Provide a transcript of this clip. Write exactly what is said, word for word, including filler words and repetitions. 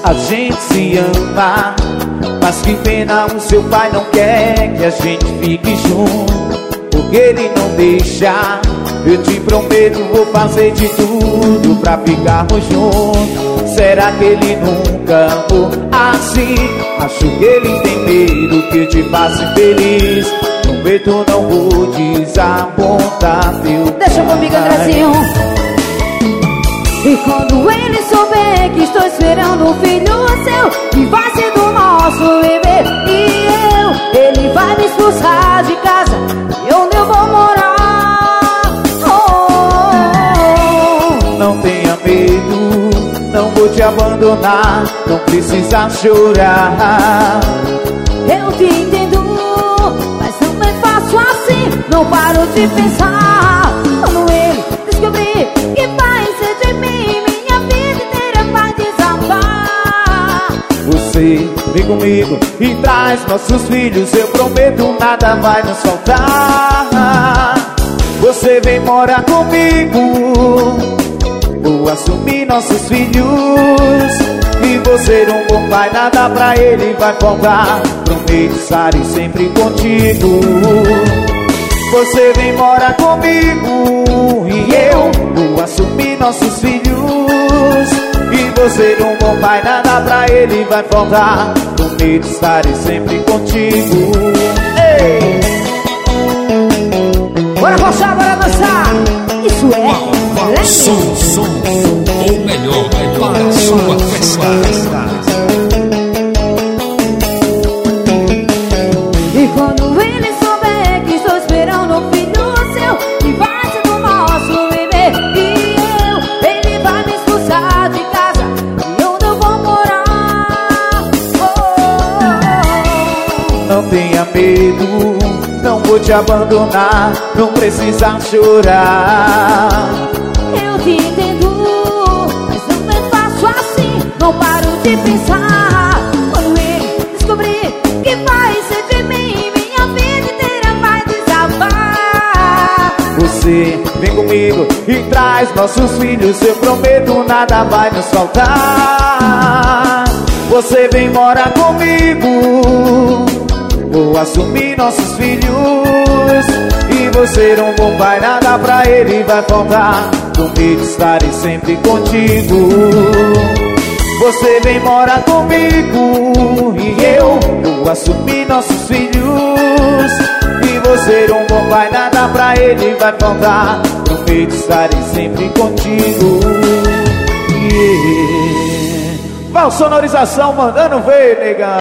a gente se ama. Mas que pena, o seu pai não quer que a gente fique junto, porque ele não deixa. Eu te prometo, vou fazer de tudo pra ficarmos juntos. Será que ele nunca amou assim? Acho que ele tem medo que eu te faça infeliz. Prometo, não vou desapontar teu pai. Deixa comigo, Andrezinho. E quando ele souber que estou esperando um filho seu, que vai ser do nosso bebê, e eu, ele vai me expulsar de casa, e onde eu vou morar? Oh, não tenha medo, não vou te abandonar, não precisa chorar. eu te entendo, mas não é fácil assim, não paro de pensar. Quando ele descobrir que vai ser de mim, minha vida inteira vai desabar. Você vem comigo e traz nossos filhos, eu prometo, nada vai nos faltar. Você vem morar comigo, vou assumir nossos filhos. E você um bom pai, nada pra ele vai faltar. Prometo estar sempre contigo. Você vem morar comigo e eu vou assumir nossos filhos. E você um bom pai, nada pra ele vai faltar. Prometo estar sempre contigo. Ei! Bora dançar, bora dançar. Isso é Som, som, o melhor para a sua festa. E quando ele souber que estou esperando um filho seu, que vai ser do nosso bebê, e eu, ele vai me expulsar de casa, e onde eu vou morar? Oh, não tenha medo, não vou te abandonar, não precisa chorar. eu te entendo, mas não é fácil assim, não paro de pensar. Quando ele descobrir que vai ser de mim, minha vida inteira vai desabar. Você vem comigo e traz nossos filhos, eu prometo, nada vai nos faltar. Você vem morar comigo, vou assumir nossos filhos. E você um bom pai, nada pra ele vai faltar. Prometo estarei sempre contigo. Você vem morar comigo e eu vou assumir nossos filhos. E você um bom pai, nada pra ele vai faltar. Prometo estarei sempre contigo. Yeah. Vai, sonorização mandando ver, negão.